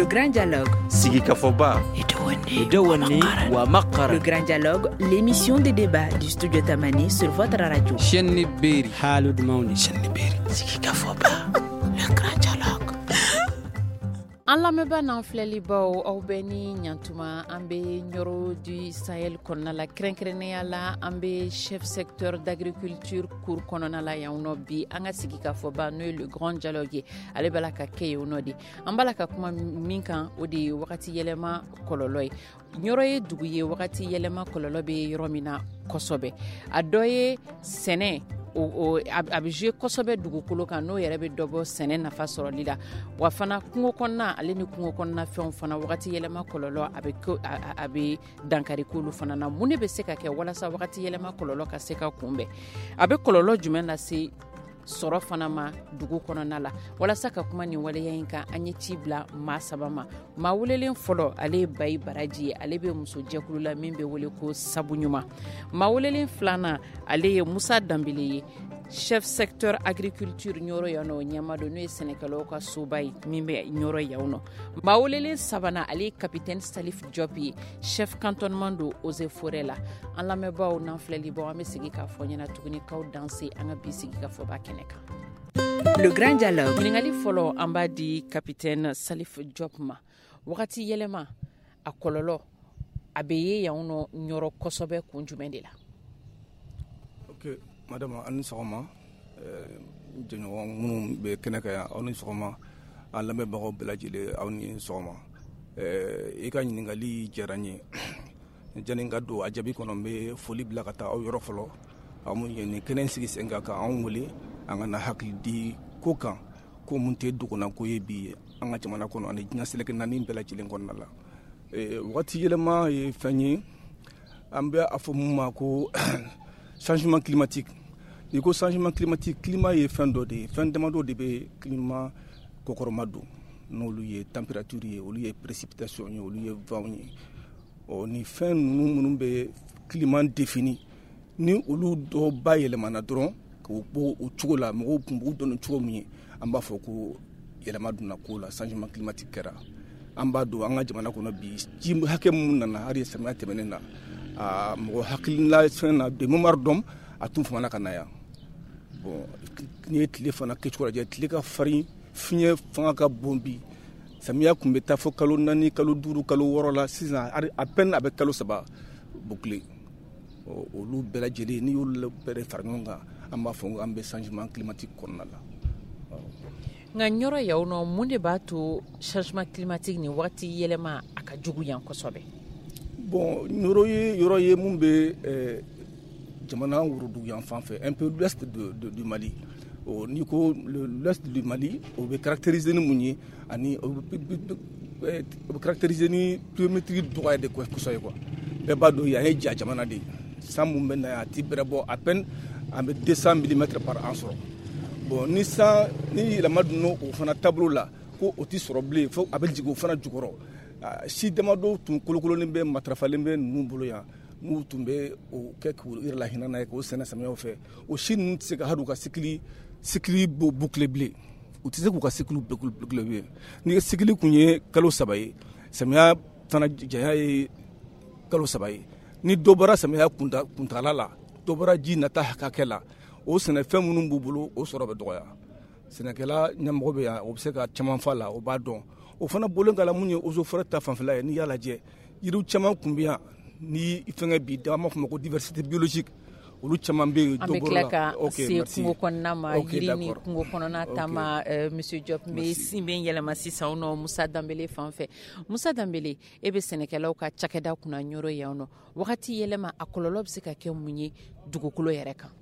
Le grand dialogue. Sigika Foba. Le grand dialogue, l'émission de débat du studio Tamani sur votre radio. Chenni Beri. Halud Mauni. Chenni Beri. Sigika Foba. Le grand dialogue. An lamɛnba n'an filɛlibaw aw bɛɛ ni ɲantuma an bɛ ɲɔro du sahel kɔnɔna la kɛrɛnkɛrɛnnenya la an bɛ chef secteur d'agriculture cour kɔnɔna la yan nɔ bi an ka sigi ka fɔba n'o ye le grand dialogue ye ale b'a la ka kɛ yen nɔ de an b'a la ka kuma min kan o de ye wagati yɛlɛma kɔlɔlɔ ye ɲɔrɔ ye dugu ye wagati yɛlɛma kɔlɔlɔ bɛ yɔrɔ min na kosɛbɛ a dɔ ye sɛnɛ a bɛ jouer kosɛbɛ dugukolo kan n'o yɛrɛ bɛ dɔ bɔ sɛnɛ nafa sɔrɔli la wa fana kungo kɔnɔna ale ni kungo kɔnɔna fɛnw fana wagati yɛlɛma kɔlɔlɔ a bɛ dankari k'olu fana na mun de bɛ se ka kɛ walasa wagati yɛlɛma kɔlɔlɔ ka se ka kunbɛn a bɛ kɔlɔlɔ jumɛn lase sɔrɔ fana ma dugu kɔnɔna la walasa ka kuma nin waleya in kan an ye ci bila maa saba ma maa welelen fɔlɔ ale ye Bayi Baraji ye ale bɛ muso jɛkulu la min bɛ wele ko sabu ɲuman maa welelen filanan ale ye Musa Danbele ye chef secteur agriculture ɲɔrɔ yan nɔ ɲɛma don n'o ye sɛnɛkɛlaw ka soba ye min bɛ ɲɔrɔ yan nɔ maa welelen sabanan ale ye capitaine Salif Diop ye chef cantonnement do Eaux et Forêts la an lamɛnbaaw n'an filɛlibaw an bɛ sigi k'a fɔ ɲɛna tuguni k'aw danse an ka bi sigi ka fɔba kɛnɛ kan. Le grand dialogue. ɲininkali fɔlɔ an b'a di capitaine Salif Diop ma wagati yɛlɛma a kɔlɔlɔ a bɛ ye yan nɔ ɲɔrɔ kosɛbɛ kun jumɛn de la. Ok, madame ani sɔgɔma jɛɲɔgɔn minnu bɛ kɛnɛ kan yan aw ni sɔgɔma an lamɛnbagaw bɛɛ lajɛlen aw ni sɔgɔma i ka ɲininkali diyara n ye janni ka don a jaabi kɔnɔ n bɛ foli bila ka taa aw yɔrɔ fɔlɔ aw mun ye nin kɛnɛ sigi sen kan k'anw wele an ka na hakili di ko kan ko mun tɛ dogona ko ye bi an ka jamana kɔnɔ ani diɲɛ seleke naani bɛɛ lajɛlen kɔnɔna la wagati yɛlɛma ye fɛn ye an bɛ a fɔ mun ma ko changement climatique ni ko changement climatique climat ye fɛn dɔ de ye fɛn damadɔ de bɛ climat kɔkɔrɔma don n'olu ye température ye olu ye précipitation ye olu ye vent ye ni fɛn ninnu minnu bɛ climat défini ni olu dɔ ba yɛlɛmana dɔrɔn k'o bɔ o cogo la mɔgɔw tun b'u dɔn cogo min ye an b'a fɔ ko yɛlɛma donna ko la changement climatique kɛra an b'a don an ka jamana kɔnɔ bi ji hakɛ minnu nana hali samiya tɛmɛnen na mɔgɔ hakilila fɛn na de mémoire dɔn a tun famana ka na yan bon n'i ye tile fana kɛcogo lajɛ tile ka farin fiɲɛ fanga ka bon bi samiya tun bɛ taa fɔ kalo 4 kalo 5 kalo 6 la sisan à peine a bɛ kalo 3 boucler olu bɛɛ lajɛlen n'i y'olu bɛɛ fara ɲɔgɔn kan an b'a fɔ an bɛ changement climatique kɔnɔna la. nka ɲɔrɔ yaw nɔ mun de b'a to changement climatique ni wagati yɛlɛma a ka jugu yan kosɛbɛ. bon yɔrɔ ye mun bɛ jamana worodugu yan fan fɛ un peu l'ouest du Mali n'i ko l'ouest du Mali o bɛ caractériser ni mun ye ani o bɛ caractériser ni pluviométrie dɔgɔya de kosɛbɛ quoi bɛɛ b'a dɔn yan ye ja jamana de ye san mun bɛ na yan a ti bɛrɛ bɔ à peine an bɛ 200 mm par an sɔrɔ bon ni yɛlɛma donna o fana taabolo la ko o ti sɔrɔ bilen fo a bɛ jigin o fana jukɔrɔ si damadɔ tun kolokololen bɛ matarafalen bɛ ninnu bolo yan n'u tun bɛ o kɛ k'u yɛrɛ la hinɛ n'a ye k'o sɛnɛ samiyaw fɛ o si ninnu tɛ se ka hali u ka cycle boucler bilen u tɛ se k'u ka cycle boucler bilen ni cycle kun ye kalo 3 ye samiya fana janya ye kalo 3 ye ni dɔ bɔra samiya kuntala la dɔ bɔra ji nata hakɛ la o sɛnɛfɛn minnu b'u bolo o sɔrɔ bɛ dɔgɔya sɛnɛkɛla ɲɛmɔgɔ bɛ yan o bɛ se ka caman fɔ a la o b'a dɔn o fana bɔlen k'a la mun ye eaux et forêts ta fanfɛla ye n'i y'a lajɛ yiriw caman kun bɛ yan ni fɛngɛ bi an b'a fɔ ma ko diversité biologique olu caman bɛ yen. an bɛ tila ka se kungo kɔnɔna ma yiri ni kungo kɔnɔna ta ma monsieur Diop n bɛ yɛlɛma sisan nɔ Musa Danbele fan fɛ Musa Danbele e bɛ sɛnɛkɛlaw ka cakɛda kunna ɲɔrɔ yan nɔ wagati yɛlɛma a kɔlɔlɔ bɛ se ka kɛ mun ye dugukolo yɛrɛ kan.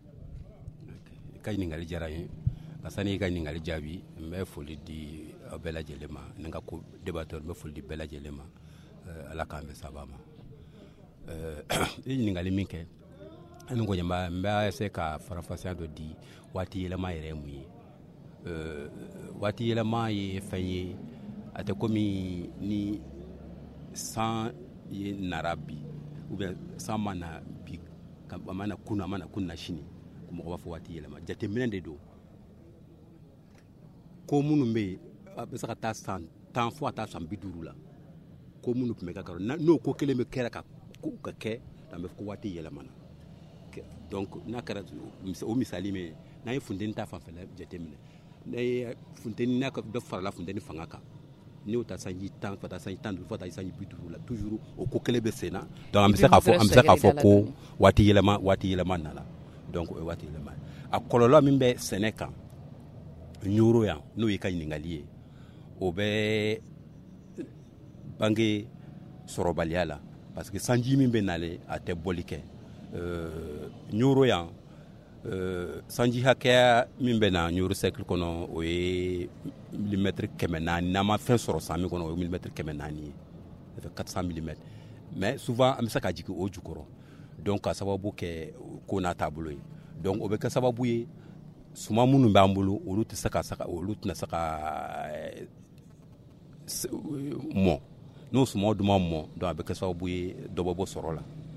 ka ɲininkali diyara n ye sani i ka ɲininkali jaabi n bɛ foli di aw bɛɛ lajɛlen ma ni ka ko débatteur n bɛ foli di bɛɛ lajɛlen ma ala k'an bɛ saba ma i ɲininkali min kɛ ani ko ɲɛma n bɛ essayer ka farafasiya dɔ di waati yɛlɛma yɛrɛ ye mun ye waati yɛlɛma ye fɛn ye a tɛ komi ni san ye nara bi ou bien san ma na bi a ma na kunun a ma na kunun na sini mɔgɔ b'a fɔ waati yɛlɛma jateminɛ de don ko minnu bɛ yen a bɛ se ka taa san 10 fo ka taa san 50 la ko minnu tun bɛ ka kɛ n'o ko kelen bɛ kɛra ka kɛ an bɛ fɔ ko waati yɛlɛmana donc n'a kɛra o misali min n'a ye funteni ta fanfɛla jateminɛ n'a ye funteni n'a dɔ farala funteni fanga kan n'i y'o ta sanji 10 fo ka taa sanji 15 fo ka taa sanji 50 la toujours o ko kelen bɛ sen na donc an bɛ se k'a fɔ ko waati yɛlɛma nana donc o ye waati yɛlɛma a kɔlɔlɔ min bɛ sɛnɛ kan ɲoro yan n'o ye ka ɲininkali ye o bɛ bange sɔrɔbaliya la parce que sanji min bɛ nale a tɛ bɔli kɛ ɲoro yan sanji hakɛya min bɛ na ɲoro cercle kɔnɔ o ye milimètre 400 n'an ma fɛn sɔrɔ san min kɔnɔ o ye milimètre 400 ye ça fait 400 mm mais souvent an bɛ se ka jigin o jukɔrɔ donc ka sababu kɛ ko n'a taabolo ye donc o bɛ kɛ sababu ye suman minnu b'an bolo olu tɛna se ka mɔ n'o suman dun ma mɔ donc a bɛ kɛ sababu ye dɔ bɛ bɔ sɔrɔ la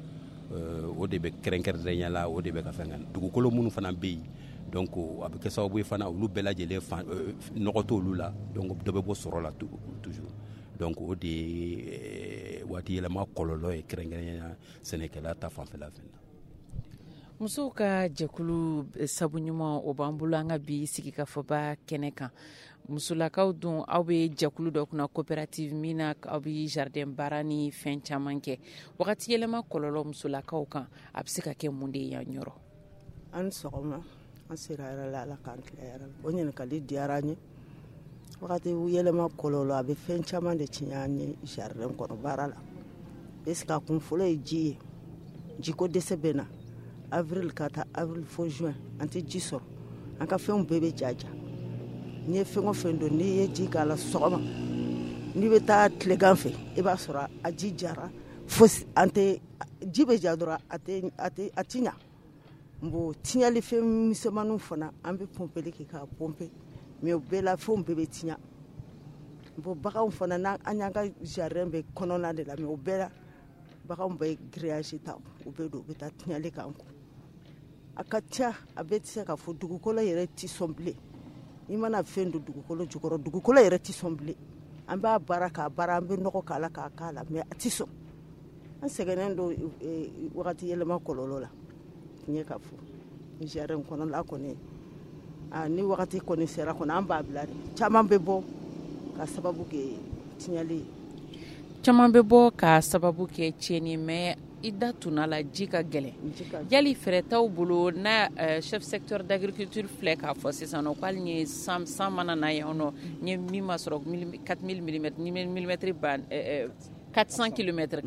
o de bɛ kɛrɛnkɛrɛnnenya la o de bɛ ka fɛn kan dugukolo minnu fana bɛ yen donc a bɛ kɛ sababu ye fana olu bɛɛ lajɛlen nɔgɔ t'olu la donc dɔ bɛ bɔ sɔrɔ la toujours donc o de ye waati yɛlɛma kɔlɔlɔ ye kɛrɛnkɛrɛnnenya sɛnɛkɛla ta fanfɛla fɛ. musow ka jɛkulu sabu ɲuman o b'an bolo an ka bi sigikafɔba kɛnɛ kan musolakaw dun aw bɛ jɛkulu dɔ kunna coopérative min na aw bɛ jardin baara ni fɛn caman kɛ wagati yɛlɛma kɔlɔlɔ musolakaw kan a bɛ se ka kɛ mun de ye yan yɔrɔ. an sɔgɔma an sera yɛrɛ la ala k'an tila yɛrɛ la o ɲininkali diyara n ye wagati yɛlɛma kɔlɔlɔ a bɛ fɛn caman de tiɲɛ an ye jardin kɔnɔ baara la est-ce que a kun fɔlɔ ye ji ye jiko dɛsɛ bɛ na avril ka taa avril fo juin an tɛ ji sɔrɔ an ka fɛnw bɛɛ bɛ jaja n'i ye fɛn o fɛn don n'i ye ji k'a la sɔgɔma n'i bɛ taa tilegan fɛ i b'a sɔrɔ a ji jara fo an tɛ ji bɛ ja dɔrɔn a tɛ ɲa bon tiɲɛli fɛn misɛnmaninw fana an bɛ pɔmpeli kɛ k'a pɔmpe mais o bɛɛ la fɛnw bɛɛ bɛ tiɲa bon baganw fana n'an y'an ka jardin bɛ kɔnɔna de la mais o bɛɛ la baganw bɛ grillage ta o bɛɛ don u bɛ taa tiɲɛli k'an kun a ka ca a bɛɛ tɛ se ka fɔ dugukolo yɛrɛ tɛ sɔn bilen i mana fɛn don dugukolo jukɔrɔ dugukolo yɛrɛ tɛ sɔn bilen an b'a baara k'a baara an bɛ nɔgɔ k'a la k'a k'a la mais a tɛ sɔn an sɛgɛnnen don wagati yɛlɛma kɔlɔlɔ la tiɲɛ ka fɔ jardin kɔnɔla kɔni ni wagati kɔni sera kɔni an b'a bila de caman bɛ bɔ ka sababu kɛ tiɲɛli ye caman bɛ bɔ ka sababu kɛ tiɲɛni mais i da tunna la ji ka gɛlɛn yali fɛɛrɛ t'aw bolo n'a chef secteur d'agriculture filɛ k'a fɔ sisan nɔ ko hali ni san mana na yan nɔ n ye min ma sɔrɔ 4000 mm ni milimètre 400 km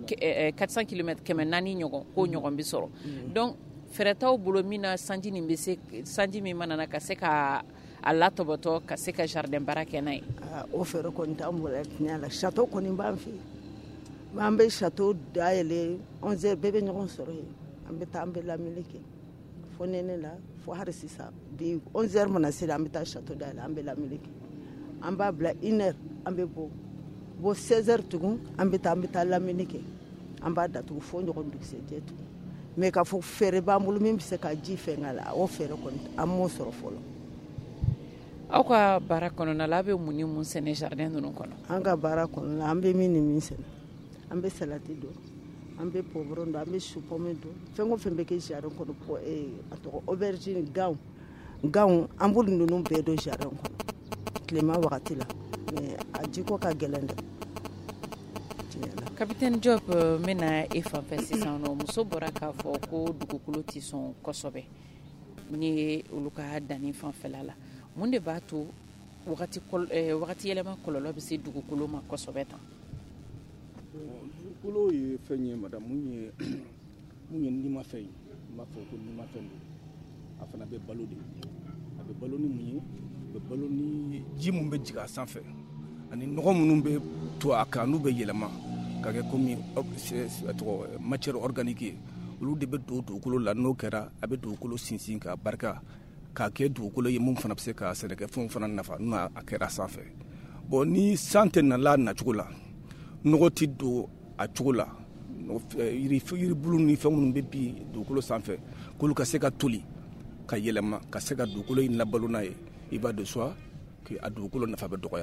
400 ɲɔgɔn k'o ɲɔgɔn bɛ sɔrɔ donc fɛɛrɛ t'aw bolo min na sanji min mana na ka se ka a latɔbɔtɔ ka se ka jardin baara kɛ n'a ye. o fɛɛrɛ kɔni t'an bolo tiɲɛ la château kɔni b'an fɛ yen an bɛ château dayɛlɛ 11h bɛɛ bɛ ɲɔgɔn sɔrɔ yen an bɛ taa an bɛ lamɛnni kɛ fo nɛnɛ la fo hali sisan bi 11h mana sera an bɛ taa château dayɛlɛ an bɛ lamɛnni kɛ an b'a bila 1h an bɛ bɔ 16h tugun an bɛ taa lamɛnni kɛ an b'a datugu fo ɲɔgɔn dugusɛjɛ tugun mais k'a fɔ fɛɛrɛ b'an bolo min bɛ se ka ji fɛn a la o fɛɛrɛ kɔni an m'o sɔrɔ fɔlɔ. aw ka baara kɔnɔna la aw bɛ mun ni mun sɛnɛ jardin ninnu kɔnɔ. an ka baara kɔnɔna la an bɛ min ni min sɛnɛ an bɛ salati don an bɛ poivron don an bɛ su pomme don fɛn o fɛn bɛ kɛ jardin kɔnɔ a tɔgɔ aubergine ganw an b'olu ninnu bɛɛ don jardin kɔnɔ tilema wagati la mais a jiko ka gɛlɛn dɛ. Capitaine Diop n bɛna e fan fɛ sisan nɔ muso bɔra k'a fɔ ko dugukolo tɛ sɔn kosɛbɛ ni ye olu ka danni fanfɛla la mun de b'a to wagati yɛlɛma kɔlɔlɔ bɛ se dugukolo ma kosɛbɛ tan. dugukolo ye fɛn ye madame mun ye nimafɛn ye n b'a fɔ ko nimafɛn don a fana bɛ balo de a bɛ balo ni mun ye a bɛ balo ni ji mun bɛ jigin a sanfɛ ani nɔgɔ minnu bɛ to a kan n'u bɛ yɛlɛma ka kɛ komi matière organique ye olu de bɛ don dugukolo la n'o kɛra a bɛ dugukolo sinsin ka barika k'a kɛ dugukolo ye mun fana bɛ se ka sɛnɛkɛfɛnw fana nafa n'o a kɛra sanfɛ bon ni san tɛ nala nacogo la nɔgɔ tɛ don a cogo la yiribulu ni fɛn minnu bɛ bin dugukolo sanfɛ k'olu ka se ka toli ka yɛlɛma ka se ka dugukolo in labalo n'a ye i b'a de soi que a dugukolo nafa bɛ dɔgɔya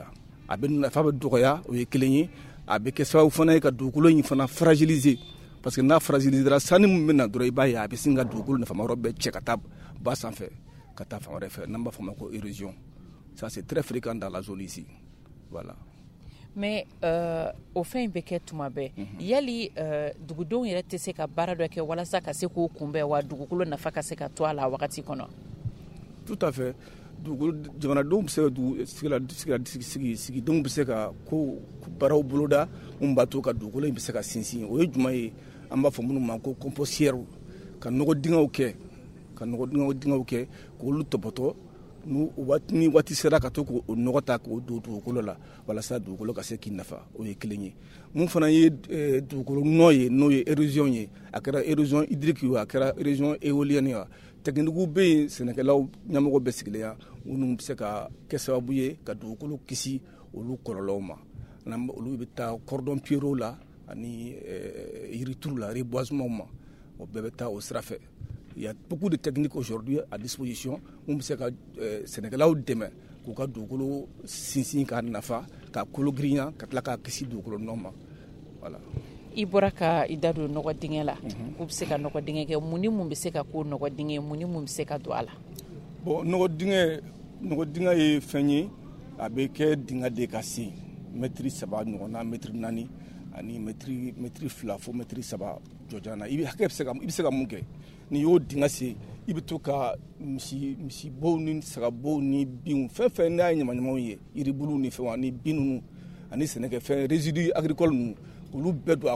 a bɛ nafa bɛ dɔgɔya o ye kelen ye a bɛ kɛ sababu fana ye ka dugukolo in fana fragiliser parce que n'a fragilisera sanni min bɛ na dɔrɔn i b'a ye a bɛ sin ka dugukolo nafama yɔrɔ bɛɛ cɛ ka taa ba sanfɛ ka taa fan wɛrɛ fɛ n'an b'a fɔ o ma ko érosion ça c'est très fréquent dans la zone ici voilà. mais o fɛn in bɛ kɛ tuma bɛɛ yali dugudenw yɛrɛ tɛ se ka baara dɔ kɛ walasa ka se k'o kunbɛn wa dugukolo nafa ka se ka to a la wagati kɔnɔ. tout à fait jamanadenw bɛ se ka sigidenw bɛ se ka ko baaraw boloda mun b'a to ka dugukolo in bɛ se ka sinsin o ye jumɛn ye an b'a fɔ minnu ma ko compostière ka nɔgɔ dingɛw kɛ k'olu tɔpɔtɔ ni waati sera ka to k'o nɔgɔ ta k'o don dugukolo la walasa dugukolo ka se k'i nafa o ye kelen ye mun fana ye dugukolo nɔ ye n'o ye érosion ye a kɛra érosion hydrique ye a kɛra érosion éolienne ye technique bɛ yen sɛnɛkɛlaw ɲɛmɔgɔ bɛ sigilen yan minnu bɛ se ka kɛ sababu ye ka dugukolo kisi olu kɔlɔlɔw ma olu bɛ taa cordon pierrot la ani yirituru la reboisement ma o bɛɛ bɛ taa o sira fɛ. Il y a beaucoup de techniques aujourd'hui à disposition mun bɛ se ka sɛnɛkɛlaw dɛmɛ k'u ka dugukolo sinsin k'a nafa k'a kolo girinya ka tila k'a kisi dugukolo nɔ ma voilà. I bɔra ka i da don nɔgɔ dingɛ la k'u bɛ se ka nɔgɔ dingɛ kɛ mun ni mun bɛ se ka k'o nɔgɔ dingɛ mun ni mun bɛ se ka don a la. bon nɔgɔ dingɛ ye fɛn ye a bɛ kɛ dingɛ de ka se mètre 3 ɲɔgɔnna mètre 4 ani mètre 2 fo mètre 3 jɔjan na i bɛ se ka mun kɛ n'i y'o dingɛ sen i bɛ to ka misibow ni sagabow ni binw fɛn fɛn n'a ye ɲamaɲamaw ye yiribuluw ni fɛnw ani bin ninnu ani sɛnɛkɛfɛn résidus agricoles ninnu k'olu bɛɛ don a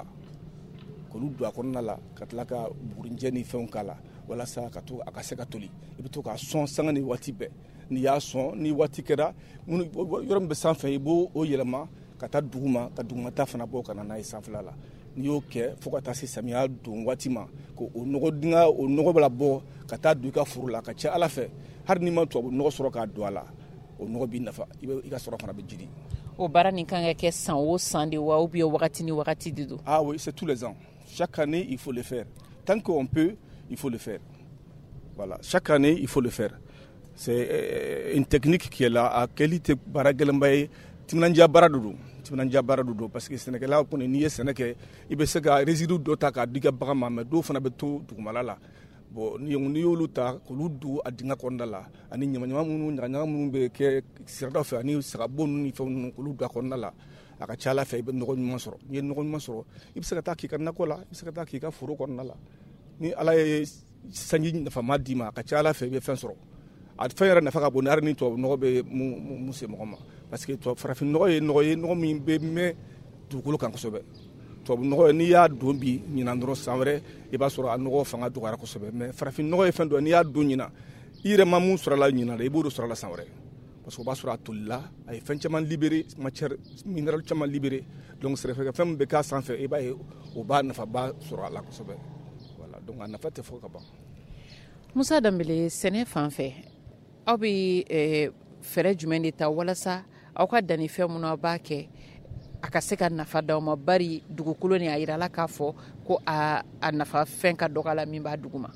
kɔnɔna la ka tila ka bugurinjɛ ni fɛnw k'a la walasa a ka se ka toli i bɛ to k'a sɔn sanga ni waati bɛɛ n'i y'a sɔn ni waati kɛra yɔrɔ min bɛ sanfɛ i b'o yɛlɛma ka taa duguma ka dugumata fana bɔ ka na n'a ye sanfɛla la n'i y'o kɛ fo ka taa se samiya don waati ma ko o nɔgɔ bɛ bɔ ka taa don i ka foro la ka ca ala fɛ hali n'i ma tubabu nɔgɔ sɔrɔ k'a don a la o nɔgɔ b'i nafa i ka sɔrɔ fana bɛ jiri. o baara nin kan ka kɛ san o san de wa ou bien wagati ni wagati de don. ah oui c'est tous les ans chaque année il faut le faire tant qu'on peut il faut le faire voilà chaque année il faut le faire c'est une technique qui est là a kɛli tɛ baara gɛlɛnba ye timinandiya baara de don parce que sɛnɛkɛla kɔni n'i ye sɛnɛ kɛ i bɛ se ka résidus dɔ ta k'a di i ka bagan ma mais dɔw fana bɛ to dugumala la bon n'i y'olu ta k'olu don a dingɛ kɔnɔna la ani ɲamaɲama minnu bɛ kɛ sirada fɛ ani sagabo ninnu ni fɛnw ninnu k'olu don a kɔnɔna la a ka ca ala fɛ i bɛ nɔgɔ ɲuman sɔrɔ n'i ye nɔgɔ ɲuman sɔrɔ i bɛ se ka taa k'i ka nakɔ la i bɛ se ka taa k'i ka foro kɔnɔna la ni ala ye sanji nafama d'i ma a ka ca ala fɛ i bɛ fɛn sɔrɔ a fɛn yɛrɛ nafa ka bon hali ni tubabu nɔgɔ bɛ mun se mɔgɔ ma parce que farafin nɔgɔ ye nɔgɔ min bɛ mɛn dugukolo kan kosɛbɛ tubabu nɔgɔ n'i y'a don bi ɲinan dɔrɔn san wɛrɛ i b'a sɔrɔ a nɔgɔ fanga dɔgɔyara kosɛbɛ mais farafin nɔgɔ ye fɛn dɔ n'i y'a don ɲinan i yɛrɛ ma mun sɔrɔla ɲinan i b'o de sɔrɔla san wɛrɛ parce que o b'a sɔrɔ a tolila a ye fɛn caman libéré matière minérale caman libéré donc sɛnɛfɛn fɛn min bɛ k'a sanfɛ i b'a ye o b'a nafaba sɔrɔ a la kosɛbɛ voilà donc a nafa tɛ fɔ ka ban. Musa Danbele sɛnɛ fan fɛ aw bɛ fɛɛrɛ jumɛn de ta walasa aw ka dannifɛn minnu aw b'a kɛ a ka se ka nafa d'aw ma bari dugukolo ni a yirala k'a fɔ ko a nafa fɛn ka dɔgɔ la min b'a duguma.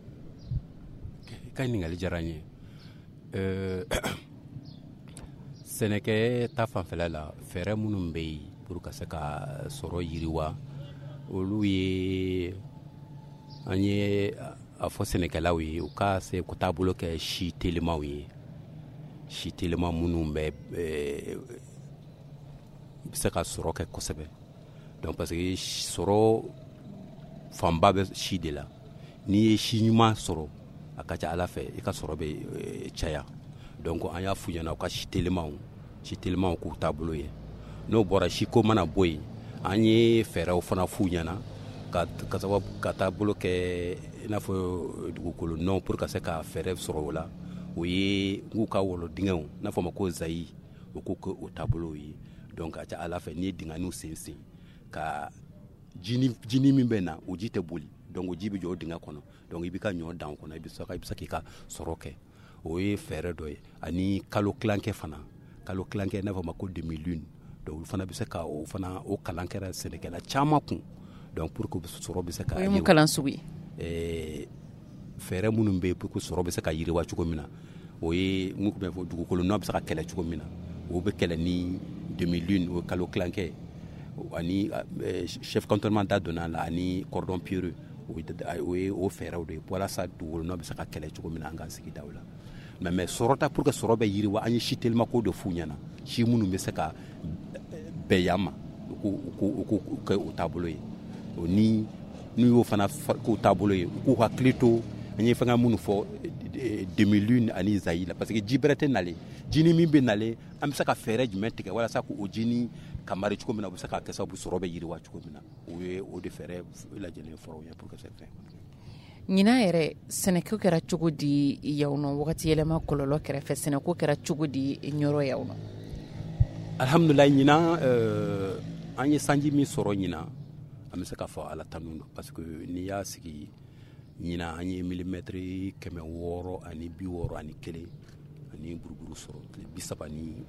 I ka ɲininkali diyara n ye sɛnɛkɛ ta fanfɛla la fɛɛrɛ minnu bɛ yen pour ka se ka sɔrɔ yiriwa olu ye an ye a fɔ sɛnɛkɛlaw ye u ka se ku taabolo kɛ si telimaw ye si telima minnu bɛ se ka sɔrɔ kɛ kosɛbɛ donc parce que sɔrɔ fanba bɛ si de la n'i ye si ɲuman sɔrɔ a ka ca ala fɛ i ka sɔrɔ bɛ caya donc an y'a f'u ɲɛna u ka si telimaw k'u taabolo ye n'o bɔra siko mana bɔ yen an ye fɛɛrɛw fana f'u ɲɛna ka taabolo kɛ i n'a fɔ dugukolo nɔn pour ka se ka fɛɛrɛ sɔrɔ o la o ye k'u ka wolo dingɛw n'a fɔ ma ko zayi o k'u kɛ o taabolo ye donc a ca ala fɛ n'i ye dingɛniw sensen ka jini min bɛ na o ji tɛ boli donc o ji bɛ jɔ o dingɛ kɔnɔ donc i bɛ ka ɲɔ dan o kɔnɔ i bɛ se k'i ka sɔrɔ kɛ o ye fɛɛrɛ dɔ ye ani kalo kilankɛ i n'a fɔ ma ko demi-lune donc olu fana bɛ se ka o kalan kɛra sɛnɛkɛla caman kun donc pour que sɔrɔ bɛ se ka o ye mun kalan sugu ye fɛɛrɛ minnu bɛ yen pour que sɔrɔ bɛ se ka yiriwa cogo min na o ye mun tun bɛ fɔ dugukolo nɔ bɛ se ka kɛlɛ cogo min na o bɛ kɛlɛ ni 2001 o kalo kilankɛ ani chef cantonnement da donna la ani cordon pierreux o ye o fɛɛrɛw de ye walasa dugukolo nɔ bɛ se ka kɛlɛ cogo min na an ka sigidaw la mais sɔrɔta pour que sɔrɔ bɛ yiriwa an ye si telimako de f'u ɲɛna si minnu bɛ se ka bɛn yan ma u kɛ o taabolo ye ni n'u y'o fana k'o taabolo ye u k'u hakili to an ye fɛngɛ minnu fɔ 2001 ani Zaïre la parce que ji bɛrɛ tɛ nalen jini min bɛ nalen an bɛ se ka fɛɛrɛ jumɛn tigɛ walasa k'o jini kamari cogo min na u bɛ se ka kɛ sababu sɔrɔ bɛ yiriwa cogo min na o ye o de fɛɛrɛ lajɛlen fɔra u ye pour que ça fɛn ɲinan yɛrɛ sɛnɛko kɛra cogo di yaw nɔ wagati yɛlɛma kɔlɔlɔ kɛrɛfɛ sɛnɛko kɛra cogo di ɲɔrɔ yaw nɔ alhamdulilayi ɲinan an ye sanji min sɔrɔ ɲinan an bɛ se ka fɔ ala tanu don parce que n'i y'a sigi ɲinan an ye milimɛtiri 660 ani 61 ani buruburu sɔrɔ tile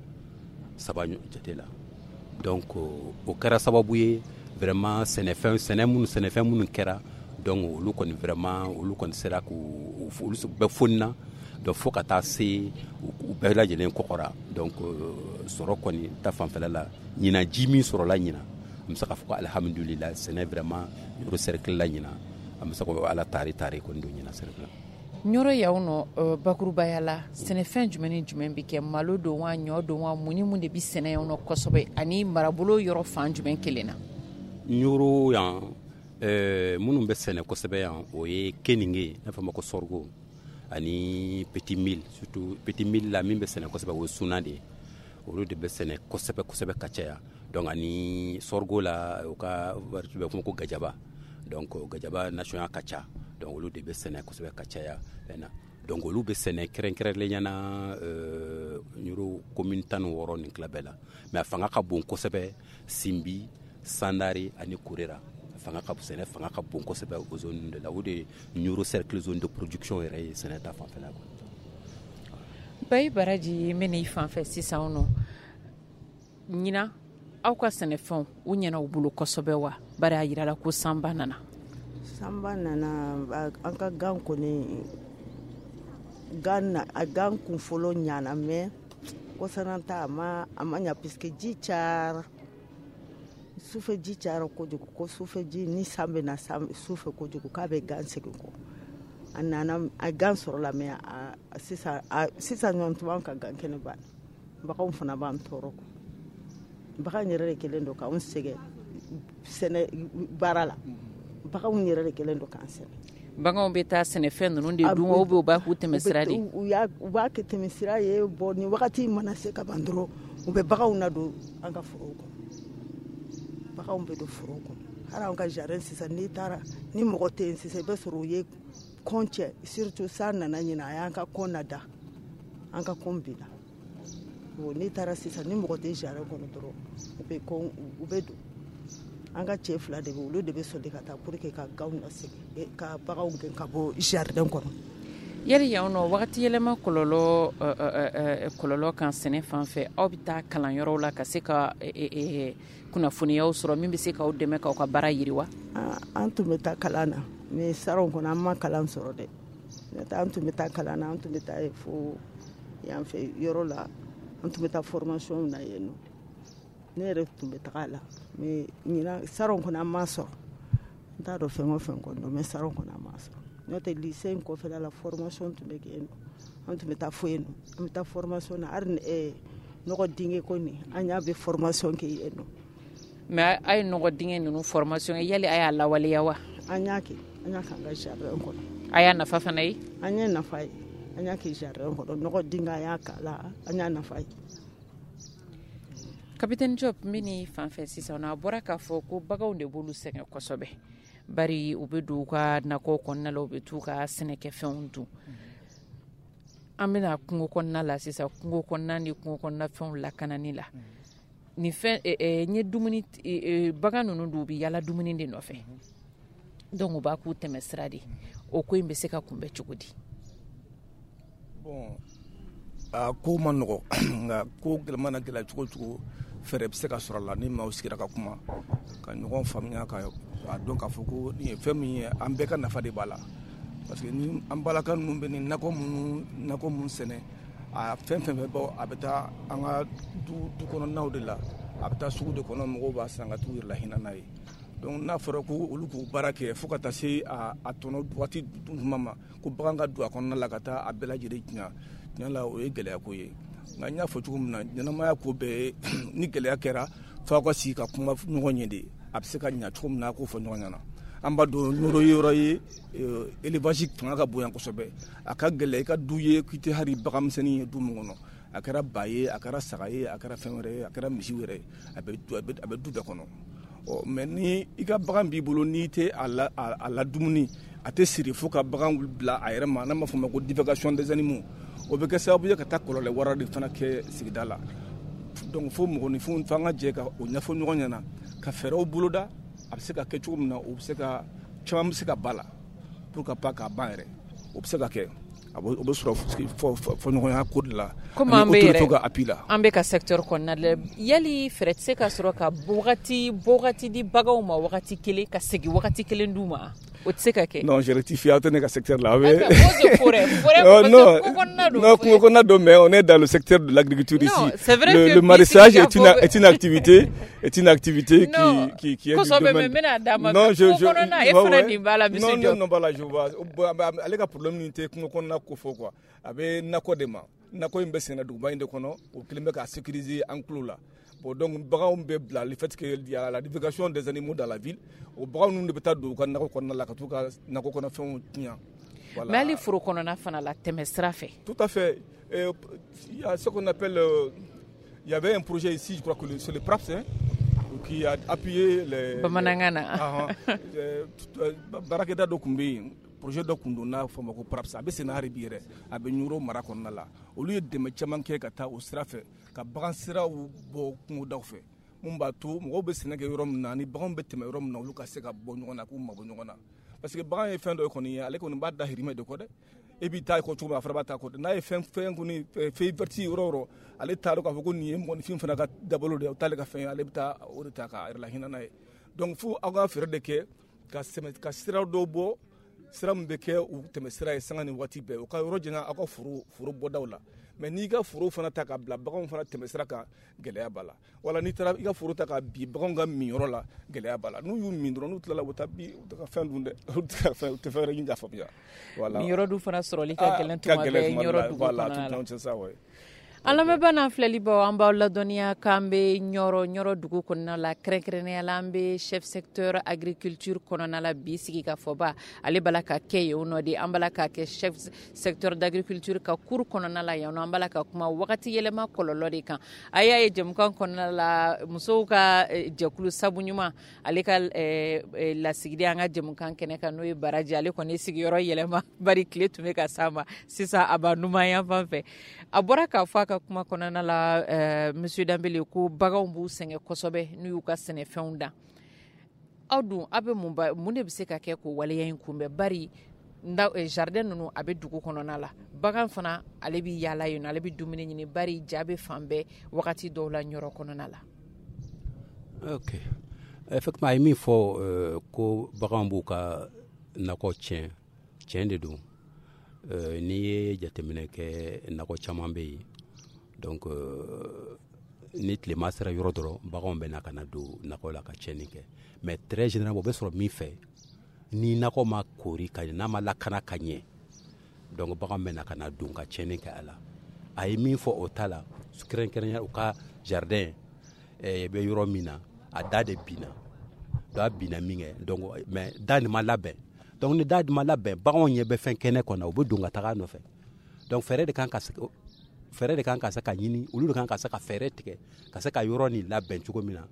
37 jate la donc o kɛra sababu ye vraiment sɛnɛfɛn minnu kɛra donc olu kɔni vraiment olu kɔni sera k'u bɛɛ fonina donc fo ka taa se u bɛɛ lajɛlen kɔkɔra donc sɔrɔ kɔni ta fanfɛla la ɲinan ji min sɔrɔla ɲinan an bɛ se k'a fɔ ko alhamdulillah sɛnɛ vraiment yɔrɔ cercle la ɲinan an bɛ se ko ala tari kɔni don ɲinan cercle ɲɔrɔ yaw nɔ bakurubaya la sɛnɛfɛn jumɛn ni jumɛn bɛ kɛ malo don wa ɲɔ don wa mun ni mun de bɛ sɛnɛ yaw nɔ kosɛbɛ ani marabolo yɔrɔ fan jumɛn kelen na ɲɔrɔ yan minnu bɛ sɛnɛ kosɛbɛ yan o ye keninge n'a fɔ ma ko sorgho ani petit mil surtout petit mil la min bɛ sɛnɛ kosɛbɛ o ye sunan de ye olu de bɛ sɛnɛ kosɛbɛ ka caya donc ani sorgho la o ka bɛ fɔ ko gajaba donc gajaba national ka ca donc olu de bɛ sɛnɛ kosɛbɛ ka caya donc olu bɛ sɛnɛ kɛrɛnkɛrɛnnenya na ɲoro commune 16 nin tila bɛɛ la mais a fanga ka bon kosɛbɛ Simbi Sandari ani Kurera fanga ka bon kosɛbɛ o zone de la o de ɲoro cercle zone de production yɛrɛ ye sɛnɛ ta fanfɛla Bayi Baraji mɛ n'i fanfɛ sisan nɔ ɲinan aw ka sɛnɛfɛnw u ɲɛna u bolo kosɛbɛ wa bari a yirala ko sanba nana an ka gan kɔni a gan kun fɔlɔ ɲana mais kɔsana ta a ma ɲa puisque ji cayara sufɛ ji cayara kojugu ko sufɛ ji ni san bɛ na sufɛ kojugu k'a bɛ gan segin kɔ a nana a gan sɔrɔla mais sisan ɲɔgɔn tuma an ka gan kɛnɛ banna baganw fana b'an tɔɔrɔ bagan yɛrɛ de kelen don k'anw sɛgɛn sɛnɛ baara la baganw yɛrɛ de kelen don k'an sɛnɛ baganw bɛ taa sɛnɛfɛn ninnu de dun o bɛ u b'a k'u tɛmɛ sira de u b'a kɛ tɛmɛ sira ye bɔ ni wagati mana se ka ban dɔrɔn u bɛ baganw na don an ka forow kɔnɔ baganw bɛ don forow kɔnɔ hali an ka jardin sisan n'i taara ni mɔgɔ tɛ yen sisan i bɛ sɔrɔ u ye kɔn cɛ surtout san nana ɲina a y'an ka kɔn nada an ka kɔn bila n'i taara sisan ni mɔgɔ tɛ jardin kɔnɔ dɔrɔn u bɛ don an ka cɛ fila de bɛ olu de bɛ sɔli ka taa pour que ka gaw lasegin ka baganw gɛn ka bɔ jardin kɔnɔ yali yan nɔ wagati yɛlɛma kɔlɔlɔ kan sɛnɛ fan fɛ aw bɛ taa kalanyɔrɔw la ka se ka kunnafoniyaw sɔrɔ min bɛ se k'aw dɛmɛ k'aw ka baara yiriwa an tun bɛ taa kalan na mais saron kɔnɔ an ma kalan sɔrɔ dɛ an tun bɛ taa kalan na an tun bɛ taa fo yan fɛ yɔrɔ la an tun bɛ taa formation na yen nɔ ne yɛrɛ tun bɛ taga la mais ɲinan saron kɔnɔ an ma sɔrɔ n t'a dɔn fɛn o fɛn kɔnɔ mais saron kɔnɔ an ma sɔrɔ n'o tɛ lycée in kɔfɛla la formation tun bɛ kɛ yen nɔ an tun bɛ taa fo yen nɔ an bɛ taa formation na hali nɔgɔ dingɛ ko nin an y'a bɛ formation kɛ yen nɔ mais a ye nɔgɔ dingɛ ninnu formation kɛ yali a y'a lawaleya wa an y'a kɛ an ka jardin kɔnɔ a y'a nafa fana ye an ye nafa ye an y'a kɛ jardin kɔnɔ nɔgɔ dingɛ an y'a kala an y'a nafa ye Capitaine Diop min ni fanfɛ sisan a bɔra k'a fɔ ko baganw de b'olu sɛgɛn kosɛbɛ bari u bɛ don u ka nakɔ kɔnɔna la u bɛ t'u ka sɛnɛkɛfɛnw dun an bɛna kungo kɔnɔna la sisan kungo kɔnɔna ni kungo kɔnɔna fɛnw lakanani la nin fɛn n ye dumuni bagan ninnu don u bɛ yala dumuni de nɔfɛ donc u b'a k'u tɛmɛ sira de o ko in bɛ se ka kunbɛn cogo di bon a ko ma nɔgɔ nka ko gɛlɛma na gɛlɛya cogo cogo fɛrɛ bɛ se ka sɔrɔ a la ni maaw sigira ka kuma ka ɲɔgɔn faamuya ka dɔn k'a fɔ ko nin ye fɛn min ye an bɛɛ ka nafa de b'a la parce que ni an balaka ninnu bɛ ni nakɔ minnu sɛnɛ a fɛn fɛn bɛ bɔ a bɛ taa an ka du kɔnɔnaw de la a bɛ taa sugu de kɔnɔ mɔgɔw b'a san ka t'u yɛrɛ la hinɛ n'a ye donc n'a fɔra ko olu k'u baara kɛ fo ka taa se a tɔnɔ waati tuma ma ko bagan ka don a kɔnɔna la ka taa a bɛɛ lajɛlen tiɲɛ la o ye gɛlɛya ko ye nka n y'a fɔ cogo min na ɲɛnamaya ko bɛɛ ni gɛlɛya kɛra fo ka sigi ka kuma ɲɔgɔn ye de a bɛ se ka ɲɛ cogo min na k'o fɔ ɲɔgɔn ɲɛna an b'a dɔn n'o ye yɔrɔ ye élevage fanga ka bon kosɛbɛ a ka gɛlɛ i ka du ye k'i tɛ hali baganmisɛnnin ye du min kɔnɔ a kɛra ba ye a kɛra saga ye a kɛra fɛn wɛrɛ ye a kɛra misi wɛrɛ ye a bɛ du bɛɛ kɔnɔ mɛ ni i ka bagan b'i bolo n'i tɛ a la dumuni a tɛ siri fo ka bagan bila a yɛrɛ ma n'an b'a fɔ o ma ko divagation des animaux o bɛ kɛ sababu ye ka taa kɔlɔlɔ wɛrɛ de fana kɛ sigida la donc fo mɔgɔninfinw f'an ka jɛ ka o ɲɛfɔ ɲɔgɔn ɲɛna ka fɛɛrɛw boloda a bɛ se ka kɛ cogo min na o bɛ se ka caman bɛ se ka ba la pour que pas k'a ban yɛrɛ o bɛ se ka kɛ o bɛ sɔrɔ fɔ ɲɔgɔnya ko de la comme an bɛ yɛrɛ ka appui la an bɛ ka secteur kɔnɔna la yali fɛɛrɛ tɛ se ka sɔrɔ ka wagati di baganw ma wagati kelen ka segin wagati kelen d'u ma o tɛ se ka kɛ. non je rectifie aw tɛ ne ka secteur la non kungo kɔnɔna don mais on est dans le secteur de l'agriculture ici le maraîchage est une activité qui est du domaine non je non bala je vois ale ka problème ni tɛ kungo kɔnɔna ko fɔ quoi a bɛ nakɔ de ma nakɔ in bɛ sɛnɛ duguba in de kɔnɔ o kelen bɛ ka sécuriser en clos la bon donc baganw bɛ bila le fait que il y a la divagation des animaux dans la ville o baganw ninnu de bɛ taa don u ka nakɔ kɔnɔna la ka t'u ka nakɔ kɔnɔfɛnw tiɲɛ. mais hali foro kɔnɔna fana la tɛmɛ sira fɛ. tout à fait il y a ce qu'on appelle il y avait un projet ici je crois que c'est le PRAPS qui a appuyé les bamanankan na baarakɛda dɔ tun bɛ yen projet dɔ tun don n'a fɔ ma ko PRAPS a bɛ senna hali bi yɛrɛ a bɛ ɲuro mara kɔnɔna la olu ye dɛmɛ caman kɛ ka taa o sira fɛ ka bagan siraw bɔ kungodaw fɛ mun b'a to mɔgɔw bɛ sɛnɛ kɛ yɔrɔ min na ni baganw bɛ tɛmɛ yɔrɔ min na olu ka se ka bɔ ɲɔgɔn na k'u mabɔ ɲɔgɔn na parce que bagan ye fɛn dɔ kɔni ye ale kɔni b'a da hirimɛ de kɔ dɛ e b'i taa kɔ cogo min a fana b'a ta kɔ n'a ye fɛn kɔni fɛn verti yɔrɔ yɔrɔ ale t'a dɔn k'a fɔ ko nin ye mɔgɔninfin fana ka dabalo de ye o t'ale ka fɛn ye ale bɛ taa o de ta k'a yɛrɛ la hinɛ n'a ye donc fo aw ka fɛɛrɛ de kɛ ka sira dɔw bɔ sira min bɛ kɛ u tɛmɛ sira ye sanga ni waati bɛɛ o ka yɔrɔ janya aw ka foro bɔdaw la mais n'i ka foro fana ta ka bila baganw fana tɛmɛ sira kan gɛlɛya b'a la wala n'i taara i ka foro ta ka bin baganw ka min yɔrɔ la gɛlɛya b'a la n'u y'u min dɔrɔn n'u tilala u tɛ ka fɛn dun dɛ u tɛ fɛn wɛrɛ ɲini k'a faamuya voilà min yɔrɔ dun fana sɔrɔli ka gɛlɛn tuma bɛɛ yɔrɔ dugu kɔnɔna la an lamɛnbaa n'an filɛlibaaw an b'aw ladɔnniya k'an bɛ ɲɔrɔ dugu kɔnɔna la kɛrɛnkɛrɛnnenya la an bɛ chef secteur agriculture kɔnɔna la bi sigi ka fɔba ale bala ka kɛ yen nɔ de an bala ka kɛ chef secteur d'agriculture ka cour kɔnɔna la yan nɔ an bala ka kuma wagati yɛlɛma kɔlɔlɔ de kan a y'a ye jɛmukan kɔnɔna la musow ka jɛkulu sabu ɲuman ale ka lasigiden an ka jɛmukan kɛnɛ kan n'o ye baraji ale kɔni sigiyɔrɔ yɛlɛma bari tile tun bɛ ka s'a ma sisan a b'a numan yan fan fɛ a bɔra k'a fɔ ka kuma kɔnɔna la monsieur Danbele ko baganw b'u sɛgɛn kosɛbɛ n'u y'u ka sɛnɛfɛnw dan aw dun aw bɛ mun de bɛ se ka kɛ k'o waleya in kunbɛn bari jardin ninnu a bɛ dugu kɔnɔna la bagan fana ale bɛ yaala yen ale bɛ dumuni ɲini bari ja bɛ fan bɛɛ wagati dɔw la ɲɔrɔ kɔnɔna la. ok effectivement a ye min fɔ ko baganw b'u ka nakɔ tiɲɛ de don n'i ye jateminɛ kɛ nakɔ caman bɛ yen donc ni tilema sera yɔrɔ dɔrɔn baganw bɛ na ka na don nakɔ la ka tiɲɛni kɛ mais très généralement o bɛ sɔrɔ min fɛ ni nakɔ ma koori ka ɲɛ n'a ma lakana ka ɲɛ donc baganw bɛ na ka na don ka tiɲɛni kɛ a la a ye min fɔ o ta la kɛrɛnkɛrɛnya u ka jardin bɛ yɔrɔ min na a da de binna donc a binna min kɛ donc mais da nin ma labɛn donc ni da nin ma labɛn baganw ɲɛ bɛ fɛn kɛnɛ kɔnɔ u bɛ don ka taga a nɔfɛ donc fɛɛrɛ de kan ka se ka ɲini olu de kan ka se ka fɛɛrɛ tigɛ ka se ka yɔrɔ nin labɛn cogo min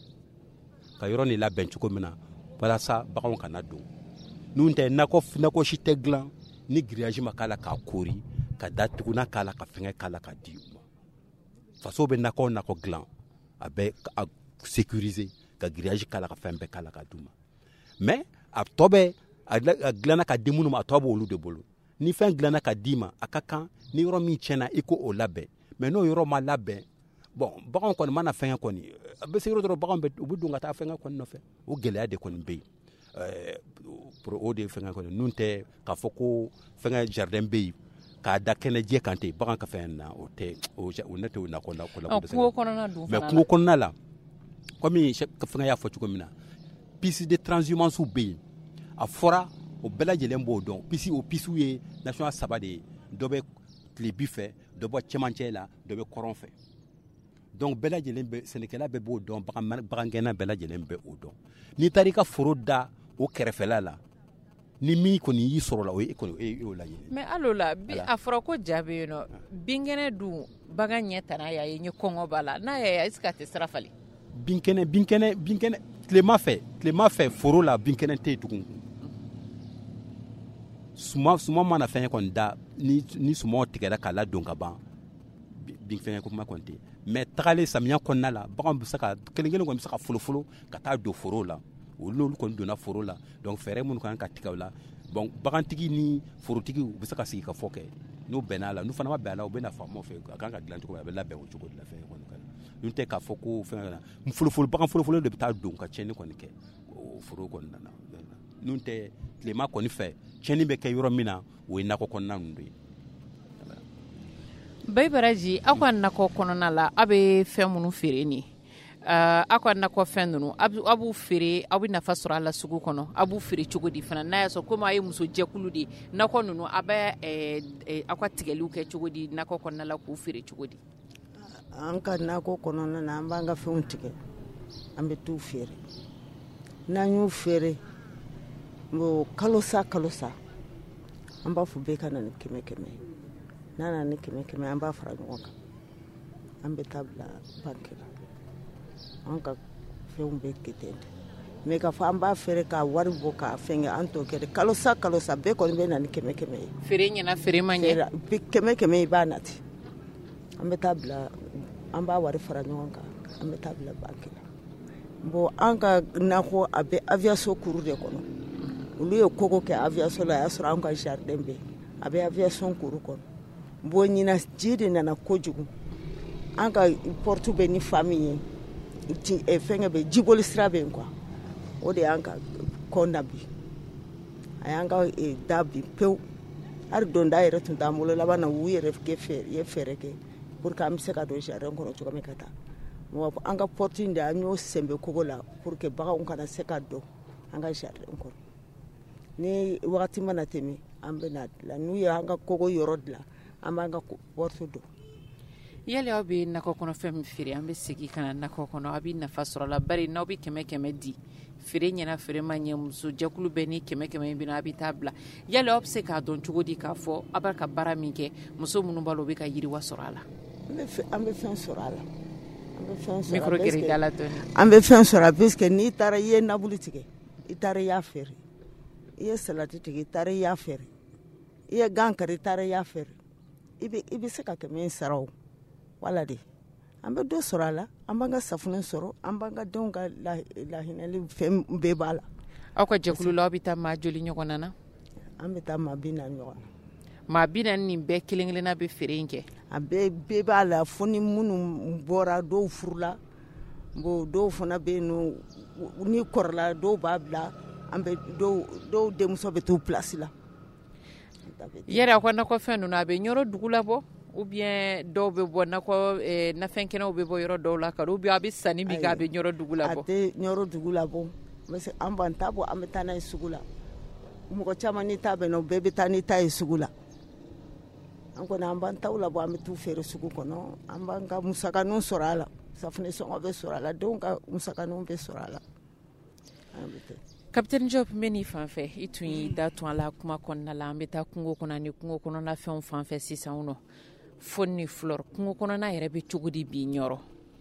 na walasa baganw kana don n'u tɛ nakɔ si tɛ dilan ni grillage ma k'a la k'a koori ka datugunan k'a la ka fɛngɛ k'a la ka di u ma faso bɛ nakɔ dilan a bɛ a sécuriser ka grillage k'a la ka fɛn bɛɛ k'a la ka d'u ma mais a tɔ bɛ a dilanna ka di minnu ma a tɔ b'olu de bolo ni fɛn dilanna ka d'i ma a ka kan ni yɔrɔ min tiɲɛna i ko o labɛn mais n'o yɔrɔ ma labɛn bon baganw kɔni mana fɛngɛ kɔni a bɛ se yɔrɔ dɔrɔn baganw u bɛ don ka taa fɛngɛ kɔni nɔfɛ o gɛlɛya de kɔni bɛ yen o de ye fɛngɛ kɔni n'u tɛ k'a fɔ ko fɛngɛ jardin bɛ yen k'a da kɛnɛjɛ kan ten bagan ka fɛn na o ne tɛ o nakɔ la kungo kɔnɔna dun mais kungo kɔnɔna la komi fɛngɛ y'a fɔ cogo min na piste de transhumance bɛ yen a fɔra o bɛɛ lajɛlen b'o dɔn o pisiw ye national 3 de ye dɔ bɛ tilebi fɛ dɔ bɛ cɛmancɛ la dɔ bɛ kɔrɔn fɛ donc bɛɛ lajɛlen bɛ sɛnɛkɛla bɛɛ b'o dɔn bagangɛnna bɛɛ lajɛlen bɛ o dɔn n'i taara i ka foro da o kɛrɛfɛla la ni min kɔni y'i sɔrɔ la o ye y'o laɲini. mais allo la a fɔra ko ja bɛ yen nɔ binkɛnɛ dun bagan ɲɛ tana y'a ye n ye kɔngɔ b'a la n'a y'a ye est-ce que a tɛ sira falen. binkɛnɛ tilema fɛ foro la binkɛnɛ tɛ yen tugun suma mana fɛn kɔni da ni sumaw tigɛra k'a ladon ka ban binkɛnɛ kuma kɔni tɛ mais tagalen samiya kɔnɔna la bagan bɛ se ka kelen kɔni bɛ se ka folofolo ka taa don foro la olu kɔni donna foro la donc fɛɛrɛ minnu kan ka tigɛ o la bon bagantigi ni forotigi u bɛ se ka sigi ka fɔ kɛ n'u bɛnna la n'u fana ma bɛn a la u bɛ na faamaw fɛ a kan ka dilan cogo min a bɛ labɛn o cogo de la fɛn kɔni kan n'u tɛ k'a fɔ ko fɛn na bagan folofolo de bɛ taa don ka tiɲɛni kɔni kɛ o foro kɔni na n'u tɛ tilema kɔni fɛ tiɲɛni bɛ kɛ yɔrɔ min na o ye nakɔ kɔnɔna ninnu de ye. Bayi Baraji aw ka nakɔ kɔnɔna la aw bɛ fɛn minnu feere nin aw ka nakɔ fɛn ninnu aw b'u feere aw bɛ nafa sɔrɔ a la sugu kɔnɔ aw b'u feere cogo di fana n'a y'a sɔrɔ komi a ye muso jɛkulu de nakɔ ninnu aw bɛ aw ka tigɛliw kɛ cogo di nakɔ kɔnɔna la k'u feere cogo di. an ka nakɔ kɔnɔna na an b'an ka fɛnw tigɛ an bɛ t'u feere n'an y'u feere kalo sa an b'a fɔ bɛɛ ka na ni 100 n'a nana ni 100 an b'a fara ɲɔgɔn kan an bɛ taa bila banque la an ka fɛnw bɛ kɛ ten mais k'a fɔ an b'a feere k'a wari bɔ k'a fɛngɛ an t'o kɛ dɛ kalo sa bɛɛ kɔni bɛ na ni 100 ye. feere ɲɛna feere ma ɲɛ 100 i b'a nati an bɛ taa bila an b'a wari fara ɲɔgɔn kan an bɛ taa bila banque la bon an ka nakɔ a bɛ aviation kuru de kɔnɔ olu ye kogo kɛ aviation la a y'a sɔrɔ an ka jardin bɛ a bɛ aviation kuru kɔnɔ bon ɲina ji de nana kojugu an ka porte bɛ ni famille ye fɛngɛ bɛ jiboli sira bɛ yen quoi o de y'an ka kɔ na bi a y'an ka da bi pewu hali donda yɛrɛ tun t'an bolo laban na u yɛrɛ ye fɛɛrɛ kɛ pour que an bɛ se ka don jardin kɔnɔ cogo min ka taa an ka porte in de an y'o sɛnbɛ kogo la pour que baganw kana se ka don an ka jardin kɔnɔ ni wagati mana tɛmɛ an bɛ na dilan n'u ye an ka kogo yɔrɔ dilan an b'an ka porte don. yali aw bɛ nakɔ kɔnɔ fɛn min feere an bɛ segin ka na nakɔ kɔnɔ aw bɛ nafa sɔrɔ la bari n'aw bɛ 100 di feere ɲɛna feere ma ɲɛ muso jɛkulu bɛ ni 100 in bɛna aw bɛ taa bila yali aw bɛ se k'a dɔn cogo di k'a fɔ aw bɛ ka baara min kɛ muso minnu b'a la u bɛ ka yiriwa sɔrɔ a la. an bɛ fɛn sɔrɔ a la micro gɛrɛ da la dɔɔni. an bɛ fɛn sɔrɔ a parce que n'i taara i ye nabulu tigɛ i taara i y'a feere i ye salati tigɛ i taara i y'a feere i ye gan kari i taara i y'a feere i bɛ se ka 100 sara o wala de an bɛ dɔ sɔrɔ a la an b'an ka safunɛ sɔrɔ an b'an ka denw ka lahinɛli fɛn bɛɛ b'a la. aw ka jɛkulu la aw bɛ taa maa joli ɲɔgɔn na. an bɛ taa maa 40 ɲɔgɔn na. maa 40 nin bɛɛ kelen-kelenna bɛ feere in kɛ. a bɛɛ b'a la fo ni minnu bɔra dɔw furula bon dɔw fana bɛ yen nɔ ni kɔrɔla dɔw b'a bila an bɛ dɔw denmuso bɛ t'u place la. yɛrɛ aw ka nakɔfɛn ninnu a bɛ ɲɔrɔ dugu la bɔ ou bien dɔw bɛ bɔ nafɛn kɛnɛw bɛ bɔ yɔrɔ dɔw la ka ou bien a bɛ sanni min kɛ a bɛ ɲɔrɔ dugu la bɔ. a tɛ ɲɔrɔ dugu la bɔ an b'an ta bɔ an bɛ taa n'a ye sugu la mɔgɔ caman ni ta bɛ na bɛɛ bɛ taa ni ta ye sugu la an kɔni an b'an taw la bɔ an bɛ t'u feere sugu kɔnɔ an b'an ka musakaninw sɔrɔ a la safunɛ sɔngɔ bɛ sɔrɔ a la denw ka musakaninw bɛ sɔrɔ a la. Capitaine Diop n bɛ n'i fan fɛ i tun y'i da tun a la kuma kɔnɔna la an bɛ taa kungo kɔnɔ ni kungo kɔnɔna fɛnw fan fɛ sisan nɔ fo ni fleur kungo kɔnɔna yɛrɛ bɛ cogo di bi ɲɔrɔ.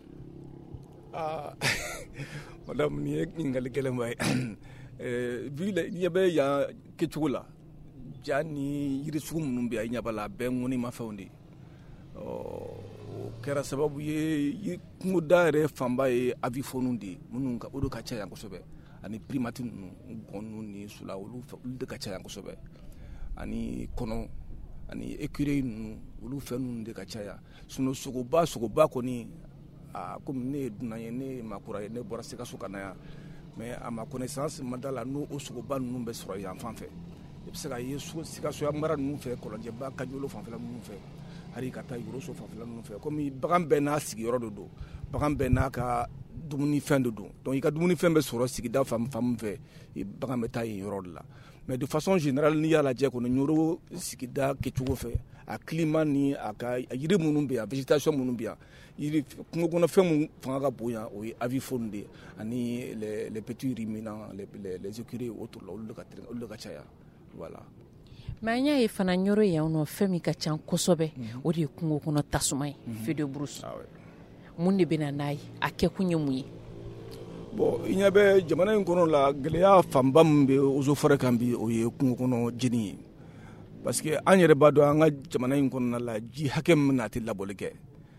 madame ni ye ɲininkali gɛlɛnba ye bi ɲɛ bɛ yan kɛcogo la ja ni yiri sugu minnu bɛ yan i ɲɛ b'a la a bɛɛ ŋɔni mafɛnw de o kɛra sababu ye kungo da yɛrɛ fanba ye avifɔnu de ye minnu o de ka ca yan kosɛbɛ ani primati ninnu gɔnnu ni sula olu de ka ca yan kosɛbɛ ani kɔnɔ ani écureuil ninnu olu fɛn ninnu de ka ca yan sinon sogoba kɔni komi ne ye dunan ye ne ye makura ye ne bɔra Sikaso ka na yan mais a ma connaissance ma da la n'o sogoba ninnu bɛ sɔrɔ yan fan fɛ bɛ se ka ye Sikaso mara ninnu fɛ Kɔlɔnjɛba Kajolo fanfɛla ninnu fɛ hali ka taa Yoroso fanfɛla ninnu fɛ komi bagan bɛɛ n'a sigiyɔrɔ de don bagan bɛɛ n'a ka dumunifɛn de don donc i ka dumunifɛn bɛ sɔrɔ sigida fan min fɛ bagan bɛ taa yen yɔrɔ de la mais de façon générale n'i y'a lajɛ kɔni Ɲoro sigida kɛcogo fɛ a climat ni a yiri minnu bɛ yan végétation minnu bɛ yan yiri kungo kɔnɔfɛn minnu fanga ka bon yan o ye avifaune de ye ani les petits ruminants les écureuils autour la olu de ka caya voilà. Mais an y'a ye fana Ɲoro yan nɔ fɛn min ka ca kosɛbɛ o de ye kungo kɔnɔ tasuma ye feu de brousse mun de bɛ na n'a ye a kɛkun ye mun ye. Bon i ɲɛ bɛ jamana in kɔnɔ la gɛlɛya fanba min bɛ eaux et forêts kan bi o ye kungo kɔnɔ jeni ye parce que an yɛrɛ b'a dɔn an ka jamana in kɔnɔna la ji hakɛ min na a tɛ labɔli kɛ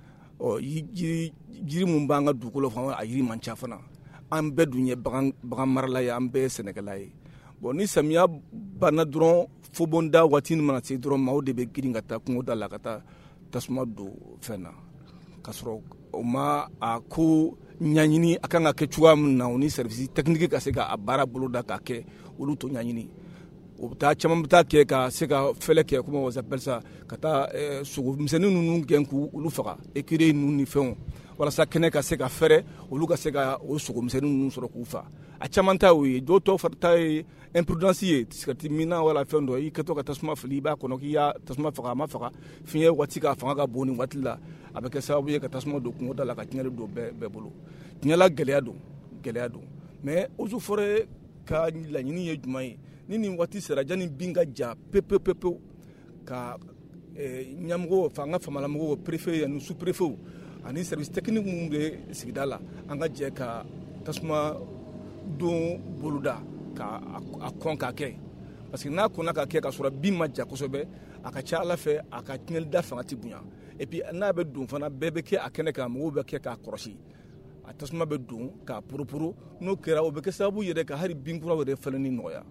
jiri min b'an ka dugukolo fan a yiri man ca fana an bɛɛ dun ye bagan marala ye an bɛɛ ye sɛnɛkɛla ye bon ni samiya banna dɔrɔn fobonda waati min mana se dɔrɔn maaw de bɛ girin ka taa kungoda la ka taa tasuma don fɛn na ka sɔrɔ o ma a ko ɲaɲini a kan ka kɛ cogoya min na o ni service technique ka se ka baara boloda k'a kɛ olu to ɲaɲini o bɛ taa caman bɛ taa kɛ ka se ka fɛlɛ kɛ comme on appelle ça ka taa sogomisɛnnin ninnu gɛn k'u olu faga écureuil ninnu ni fɛnw walasa kɛnɛ ka se ka fɛrɛ olu ka se ka o sogomisɛnnin ninnu sɔrɔ k'u faga a caman ta o ye dɔw tɔ ta ye imprudence ye sigarɛti mina wala fɛn dɔ i kɛtɔ ka tasuma fili i b'a kɔnɔ k'i y'a tasuma faga a ma faga fiɲɛ waati k'a fanga ka bon nin waati la a bɛ kɛ sababu ye ka tasuma don kungoda la ka tiɲɛli don bɛɛ bolo tiɲɛla gɛlɛya don mais eaux et forêts ka laɲini ye jumɛn ye ni nin waati sera janni bin ka ja pepepepewu ka ɲɛmɔgɔ an ka famalamɔgɔw préfet ani sous préfet ani service technique minnu bɛ sigida la an ka jɛ ka tasuma don boloda ka a kɔn ka kɛ parce que n'a kɔnna ka kɛ ka sɔrɔ bin ma ja kosɛbɛ a ka ca Ala fɛ a ka tiɲɛli da fanga tɛ bonya et puis n'a bɛ don fana bɛɛ bɛ kɛ a kɛnɛ kan mɔgɔw bɛ kɛ k'a kɔlɔsi a tasuma bɛ don k'a poroporo n'o kɛra o bɛ kɛ sababu yɛrɛ ka hali binkuraw yɛrɛ fɛnni nɔgɔya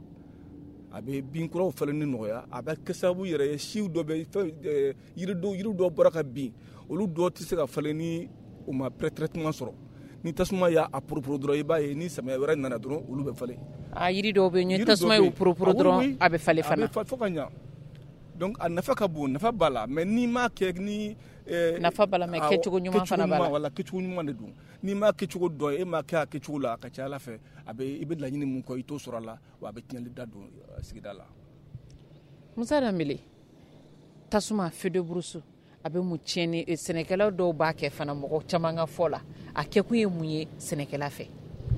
a bɛ binkuraw fɛnni nɔgɔya a bɛ kɛ sababu yɛrɛ ye siw dɔ bɛ yiri dɔw bɔra ka bin olu dɔw tɛ se ka falen ni o ma traitement sɔrɔ ni tasuma y'a poroporo dɔrɔn i b'a ye ni samiya wɛrɛ nana dɔrɔn olu bɛ falen yiri dɔw bɛ yen tasuma y'u poroporo dɔrɔn a bɛ falen fana fo ka ɲa donc a nafa ka bon nafa b'a la mais n'i m'a kɛ ni nafa b'a la mais kɛcogo ɲuman fana b'a la wala kɛcogo ɲuman de don n'i m'a kɛcogo dɔn e m'a kɛ a kɛcogo la a ka ca Ala fɛ i bɛ laɲini min kɔ i t'o sɔrɔ a la wa a bɛ tiɲɛli da don sigida la. Musa Danbele tasuma feu de brousse a bɛ mun tiɲɛni sɛnɛkɛlaw dɔw b'a kɛ fana mɔgɔ caman ka fɔ la a kɛkun ye mun ye sɛnɛkɛla fɛ.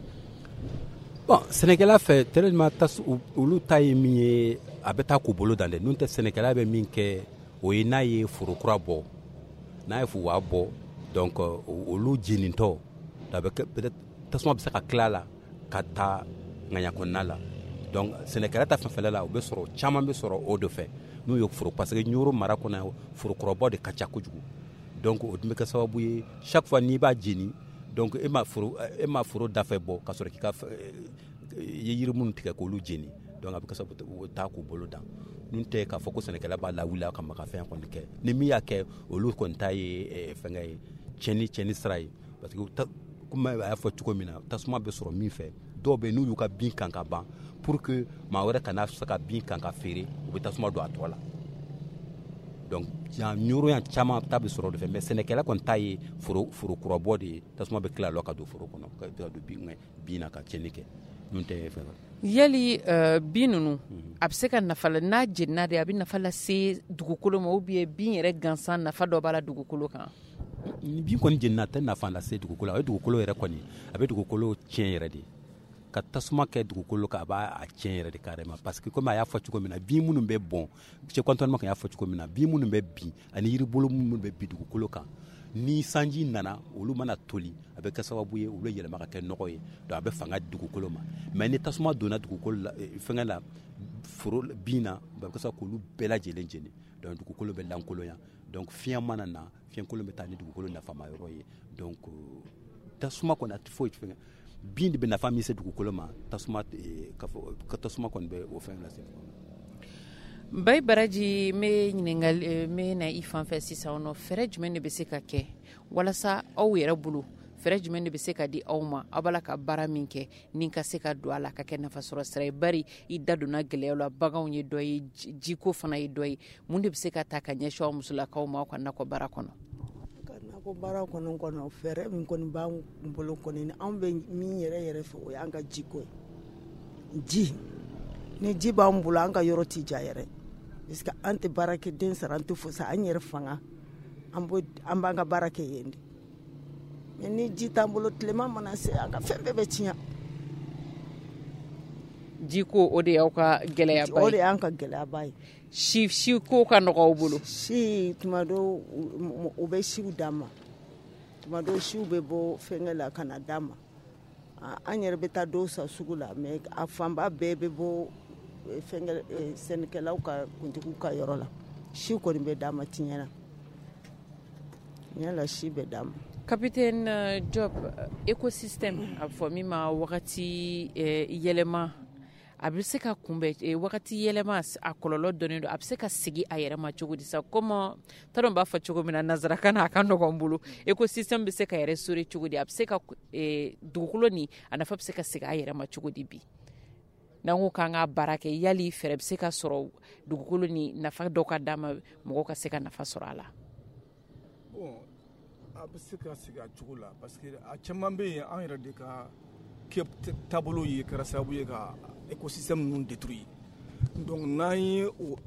Bon sɛnɛkɛla fɛ tellement olu ta ye min ye a bɛ taa k'u bolo dan dɛ n'o tɛ sɛnɛkɛla bɛ min kɛ o ye n'a ye foro kura bɔ n'a ye fuwa bɔ donc olu jenintɔ peut-être tasuma bɛ se ka tila la ka taa ŋaɲa kɔnɔna la donc sɛnɛkɛla ta fanfɛla la o bɛ sɔrɔ caman bɛ sɔrɔ o de fɛ n'u ye foro parce que Ɲoro mara kɔnɔ foro kɔrɔbɔ de ka ca kojugu donc o dun bɛ kɛ sababu ye chaque fois n'i b'a jeni donc e ma foro dafɛ bɔ ka sɔrɔ k'i ka ye yiri minnu tigɛ k'olu jeni donc a bɛ kɛ sababu taa k'u bolo dan n'u tɛ k'a fɔ ko sɛnɛkɛla b'a lawuli a ka fɛn kɔni kɛ ni min y'a kɛ olu kɔni ta ye fɛnkɛ ye tiɲɛni sira ye parce que comme a y'a fɔ cogo min na tasuma bɛ sɔrɔ min fɛ dɔw bɛ n'u y'u ka bin kan ka ban pour que maa wɛrɛ kana se ka bin kan ka feere u bɛ tasuma don a tɔ la donc Ɲoro yan caman ta bɛ sɔrɔ o de fɛ mais sɛnɛkɛla kɔni ta ye foro kurabɔ de ye tasuma bɛ tila la ka don foro kɔnɔ ka don bin na ka tiɲɛni kɛ n'u tɛ fɛn yali bin ninnu a bɛ se ka nafa la n'a jenina de a bɛ nafa lase dugukolo ma ou bien bin yɛrɛ gansan nafa dɔ b'a la dugukolo kan. Ni bin kɔni jenina a tɛ nafa lase dugukolo a ye dugukolo yɛrɛ kɔni a bɛ dugukolo tiɲɛ yɛrɛ de ka tasuma kɛ dugukolo kan a b'a tiɲɛ yɛrɛ de carrément parce que comme a y'a fɔ cogo min na bin minnu bɛ bɔn cɛ kɔntɔnnement kan y'a fɔ cogo min na bin minnu bɛ bin ani yiribolo minnu bɛ bin dugukolo kan ni sanji nana olu mana toli a bɛ kɛ sababu ye olu yɛlɛma ka kɛ nɔgɔ ye donc a bɛ fanga di dugukolo ma mais ni tasuma donna dugukolo la fɛngɛ la foro bin na a bɛ kɛ sababu k'olu bɛɛ lajɛlen jeni donc dugukolo bɛ lankolonya donc fiɲɛ mana na fiɲɛkolon bɛ taa ni dugukolo nafama yɔrɔ ye donc tasuma kɔni a tɛ foyi fɛngɛ bin de bɛ nafa min se dugukolo ma tasuma kɔni bɛ o fɛn lase. Bayi Baraji n bɛ na i fan fɛ sisan nɔ fɛɛrɛ jumɛn de bɛ se ka kɛ walasa aw yɛrɛ bolo fɛrɛ jumɛn de bɛ se ka di aw ma aw b'a la ka baara min kɛ ni ka se ka don a la ka kɛ nafasɔrɔ sira ye bari i da donna gɛlɛyaw la baganw ye dɔ ye jiko fana ye dɔ ye mun de bɛ se ka ta ka ɲɛsin aw musolakaw ma aw ka nakɔ baara kɔnɔ ka nakɔ baara kɔnɔ fɛrɛ min kɔni b'an bolo kɔni ni anw bɛ min yɛrɛ fɛ o y'an ka jiko ye ji ni ji b'an bolo an ka yɔrɔ ti ja yɛrɛ parce que an tɛ baara kɛ den sara an tɛ fosi an yɛrɛ fanga an b'an ka baara kɛ yen de mais ni ji t'an bolo tilema mana se an ka fɛn bɛɛ bɛ tiɲɛ ji ko o de y'aw ka gɛlɛyaba ye o de y'an ka gɛlɛyaba ye si ko ka nɔgɔ aw bolo si tuma dɔ u bɛ siw d'an ma tuma dɔ siw bɛ bɔ fɛnkɛ la ka na d'an ma an yɛrɛ bɛ taa dɔw san sugu la mais a fanba bɛɛ bɛ bɔ sɛnɛkɛlaw ka kuntigiw ka yɔrɔ la si kɔni bɛ d'an ma tiɲɛ na yala si bɛ d'an ma. Capitaine Job, écosystème a fɔ min ma wagati yɛlɛma a bɛ se ka kunbɛ wagati yɛlɛma a kɔlɔlɔ dɔnnen don a bɛ se ka segin a yɛrɛ ma cogo di sa comme t'a dɔn b'a fɔ cogo min na nanzarakan na a ka nɔgɔn n bolo écosystème bɛ se ka restaurer cogo di a bɛ se ka dugukolo nin a nafa bɛ se ka segin a yɛrɛ ma cogo di bi n'an ko k'an ka baara kɛ yali fɛɛrɛ bɛ se ka sɔrɔ dugukolo nin nafa dɔ ka d'a ma mɔgɔw ka se ka nafa sɔrɔ a la. Bon a bɛ se ka segin a cogo la parce que a caman bɛ yen an yɛrɛ de ka kɛ taabolo ye kɛra sababu ye ka écosystème ninnu détruire donc n'an ye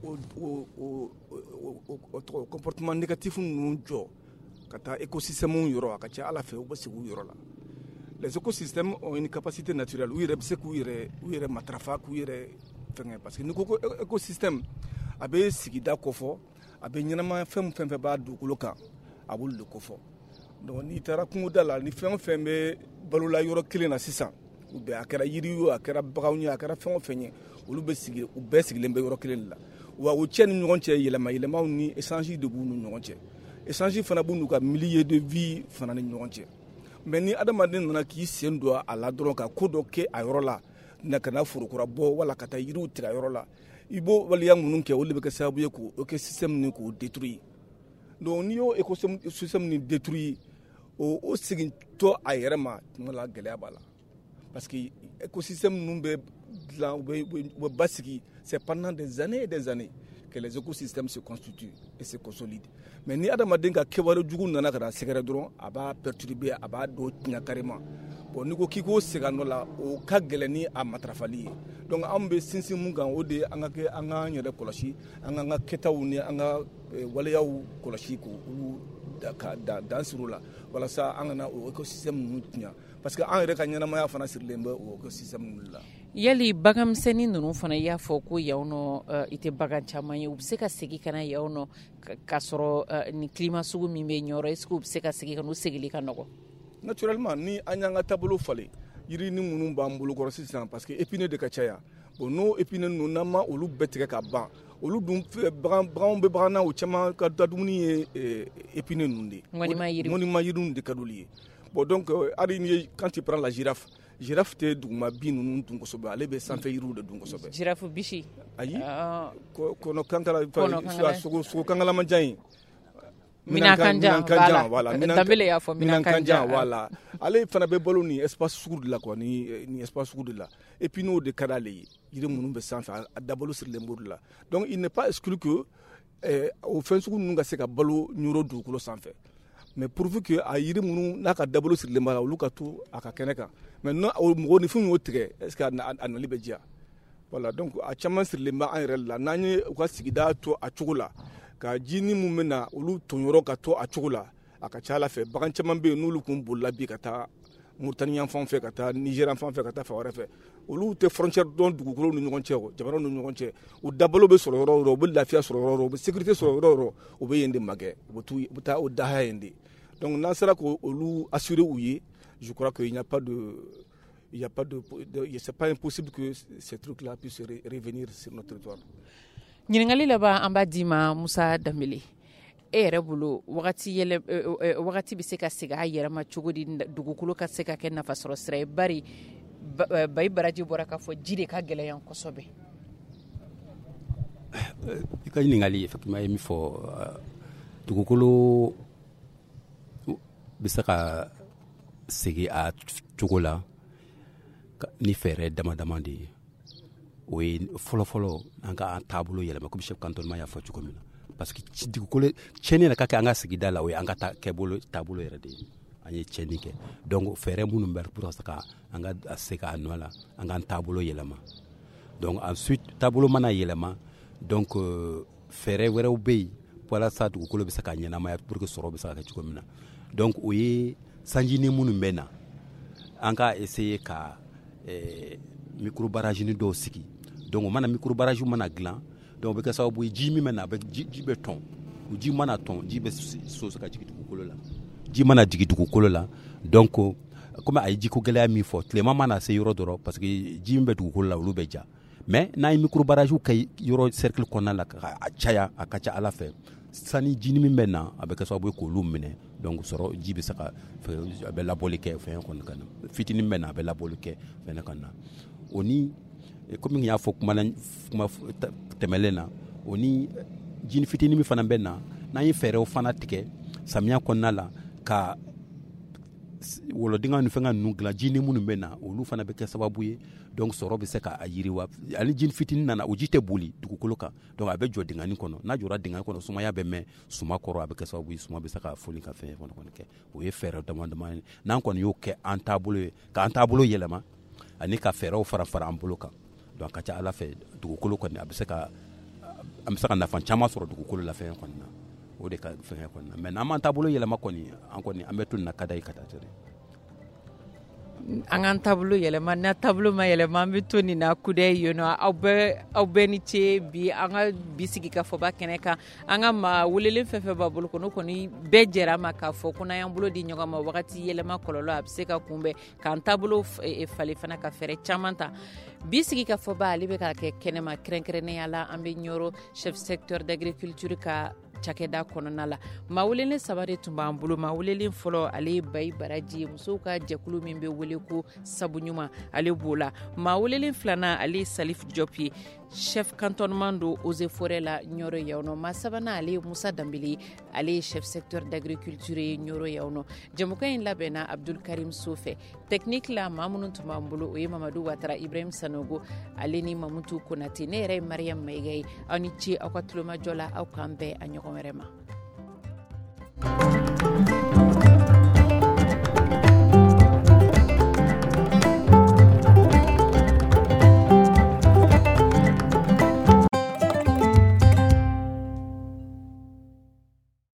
o comportement négatif ninnu jɔ ka taa écosystème yɔrɔ a ka ca Ala fɛ u bɛ segin u yɔrɔ la les écosystèmes ont une capacité naturelle u yɛrɛ bɛ se k'u yɛrɛ matarafa k'u yɛrɛ fɛngɛ parce que n'i ko ko écosystème a bɛ sigida kofɔ a bɛ ɲɛnama fɛn fɛn b'a dugukolo kan a b'olu de kofɔ donc n'i taara kungoda la ni fɛn o fɛn bɛ balola yɔrɔ kelen na sisan u bɛɛ a kɛra yiri ye a kɛra baganw ye a kɛra fɛn o fɛn ye olu bɛ sigi u bɛɛ sigilen bɛ yɔrɔ kelen de la wa o cɛ ni ɲɔgɔn cɛ yɛlɛmaw ni échange de b'u ni ɲɔgɔn cɛ échange fana b'u n'u ka milieu de vie fana ni ɲɔgɔn cɛ mais ni adamaden nana k'i sen don a la dɔrɔn ka ko dɔ kɛ a yɔrɔ la na ka na forokura bɔ wala ka taa yiriw tigɛ a yɔrɔ la i b'o waleya minnu kɛ olu de bɛ kɛ sababu ye k'o écosystème ni k'o détruire donc n'i y'o écosystème ni détruire o segintɔ a yɛrɛ ma tuma la gɛlɛya b'a la parce que écosystème ninnu bɛ dilan u bɛ basigi c'est pendant des années et des années que les écosystèmes se constituent et se consolident mais ni adamaden ka kɛwale jugu nana ka na sɛgɛrɛ dɔrɔn a b'a perturber a b'a dɔw tiɲɛ carrément bon n'i ko k'i k'o segin a nɔ la o ka gɛlɛn ni a matarafali ye donc an bɛ sinsin mun kan o de ye an k'an yɛrɛ kɔlɔsi an k'an ka kɛtaw ni an ka waleyaw kɔlɔsi k'olu dan siri la walasa an kana o écosystème ninnu tiɲɛ parce que an yɛrɛ ka ɲɛnamaya fana sirilen bɛ o écosystème ninnu la. Yali baganmisɛnnin ninnu fana y'a fɔ ko yan nɔ i tɛ bagan caman ye u bɛ se ka segin ka na yan nɔ k'a sɔrɔ ni climat sugu min bɛ ɲɔrɔ est-ce que u bɛ se ka segin ka n'u segili ka nɔgɔ. Naturellement ni an y'an ka taabolo falen yiri ni minnu b'an bolokɔrɔ sisan parce que épineux de ka caya bon n'o épineux ninnu n'an ma olu bɛɛ tigɛ ka ban olu dun baganw bɛ bagan na o caman ka dumuni ye épineux ninnu de ye ŋɔnima yiriw de ka d'olu ye bon donc hali ni ye quand tu prends la girafe tɛ duguma bin ninnu dun kosɛbɛ ale bɛ sanfɛ yiriw de dun kosɛbɛ. Girafe bisi ayi kɔnɔ kankala sogo kankalamajan ye minankanjan voilà danbele y'a fɔ minankanjan voilà ale fana bɛ balo ni espace sugu de la quoi ni espace sugu de la et puis n'o de ka d'ale ye yiri minnu bɛ sanfɛ a dabalo sirilen b'o de la donc il n'est pas exclu que o fɛn sugu ninnu ka se ka balo ɲɔrɔ dugukolo sanfɛ mais pourvu que a yiri minnu n'a ka dabalo sirilen b'a la olu ka to a ka kɛnɛ kan mais mɔgɔ ni fɛn y'o tigɛ est ce que a nali bɛ diya voilà donc a caman sirilen bɛ an yɛrɛ la n'an ye u ka sigida to a cogo la ka jini mun bɛ na olu tɔɲɔrɔ ka to a cogo la a ka ca Ala fɛ bagan caman bɛ yen n'olu kun bolila bi ka taa Mauritanie yan fan fɛ ka taa Niger yan fan fɛ ka taa fan wɛrɛ fɛ olu tɛ frontière dɔn dugukolo ni ɲɔgɔn cɛ o jamanaw ni ɲɔgɔn cɛ u dabalo bɛ sɔrɔ yɔrɔ o yɔrɔ u bɛ lafiya sɔrɔ yɔrɔ o yɔrɔ u bɛ sécurité sɔrɔ yɔrɔ o yɔrɔ u bɛ yen de magɛ u bɛ taa o dahaya yen de donc n'an sera k'olu assurer u ye je crois qu'il n'y a pas de c'est pas impossible que ces trucs là puissent revenir sur notre territoire. Ɲininkali laban an b'a di ma Musa Danbele e yɛrɛ bolo wagati bɛ se ka segin a yɛrɛ ma cogo di dugukolo ka se ka kɛ nafasɔrɔ sira ye bari Bayi Baraji bɔra k'a fɔ ji de ka gɛlɛn yan kosɛbɛ. I ka ɲininkali effectivement ye min fɔ dugukolo bɛ se ka segi a cogo la ni fɛɛrɛ dama de ye o ye fɔlɔfɔlɔ an ka taabolo yɛlɛma comme chef cantonnement y'a fɔ cogo min na parce que dugukolo tiɲɛni yɛrɛ ka kɛ an ka sigida la o ye an ka taabolo yɛrɛ de ye an ye tiɲɛni kɛ donc fɛɛrɛ minnu bɛ pour ka an ka se k'a nɔ la an k'an taabolo yɛlɛma donc ensuite taabolo mana yɛlɛma donc fɛɛrɛ wɛrɛw bɛ yen walasa dugukolo bɛ se ka ɲɛnamaya pour que sɔrɔ bɛ se ka kɛ cogo min na donc o ye sanjini minnu bɛ na an ka essayer ka micro barrage dɔw sigi donc o mana micro barrage mana dilan donc o bɛ kɛ sababu ye ji min bɛ na ji bɛ tɔn o ji mana tɔn ji bɛ soso ka jigin dugukolo la ji mana jigin dugukolo la donc comme a ye jiko gɛlɛya min fɔ tilema mana se yɔrɔ dɔrɔn parce que ji min bɛ dugukolo la olu bɛ ja mais n'a ye micro barrage kɛ yɔrɔ cercle kɔnɔna la ka caya a ka ca ala fɛ sani jini min bɛ na a bɛ kɛ sababu ye k'olu minɛ donc sɔrɔ ji bɛ se ka a bɛ labɔli kɛ fɛn kɔni ka na fitinin bɛ na a bɛ labɔli kɛ fɛn ka na o ni komi n y'a fɔ kuma tɛmɛlen na o ni jini fitinin min fana bɛ na n'an ye fɛɛrɛw fana tigɛ samiya kɔnɔna la ka wolodinga ni fɛn ka ninnu dilan jini minnu bɛ na olu fana bɛ kɛ sababu ye donc sɔrɔ bɛ se ka yiriwa ani jini fitinin nana o ji tɛ boli dugukolo kan donc a bɛ jɔ dingani kɔnɔ n'a jɔra dingani kɔnɔ sumaya bɛ mɛn suma kɔrɔ a bɛ kɛ sababu ye suma bɛ se ka foli ka fɛn kɔni kɛ o ye fɛɛrɛ dama ye n'an kɔni y'o kɛ an taabolo ye k'an taabolo yɛlɛma ani ka fɛɛrɛw fara an bolo kan donc a ka ca ala fɛ dugukolo kɔni an bɛ se ka nafa caman sɔrɔ dugukolo la fɛn kɔni na o de ka fɛn kɔni na mais n'an m'an taabolo yɛlɛma kɔni an bɛ to nin na ka da ye ka taa tɛrɛ an k'an taabolo yɛlɛma n'a taabolo ma yɛlɛma an bɛ to nin na kudayi yen nɔ aw bɛɛ ni ce bi an ka bi sigi ka fɔba kɛnɛ kan an ka maa welelen fɛn fɛn b'a bolo kɔnɔ kɔni bɛɛ jɛra ma k'a fɔ ko n'an y'an bolo di ɲɔgɔn ma wagati yɛlɛma kɔlɔlɔ a bɛ se ka kunbɛn k'an taabolo falen fana ka fɛɛrɛ caman ta bi sigi ka fɔba ale bɛ ka kɛ kɛnɛma kɛrɛnkɛrɛnnenya la an bɛ ɲɔrɔ chef secteur d'agriculture ka cakɛda kɔnɔna la maa welelen saba de tun b'an bolo maa welelen fɔlɔ ale ye bayi baraji ye musow ka jɛkulu min bɛ wele ko sabu ɲuman ale b'o la maa welelen filanan ale ye salif jɔp ye chef cantonnement do eaux et forêts la ɲɔrɔ yaw nɔ maa sabanan ale ye musa danbele ale ye chef secteur d'agriculture ye ɲɔrɔ yaw nɔ jɛmukan in labɛnna abdul karim so fɛ technique la maa minnu tun b'an bolo o ye mamadu watara ibrahim sanogo ale ni mamutu konate ne yɛrɛ ye mariam mayiga ye aw ni ce aw ka tulomajɔ la aw k'an bɛɛ a ɲɔgɔn wɛrɛ ma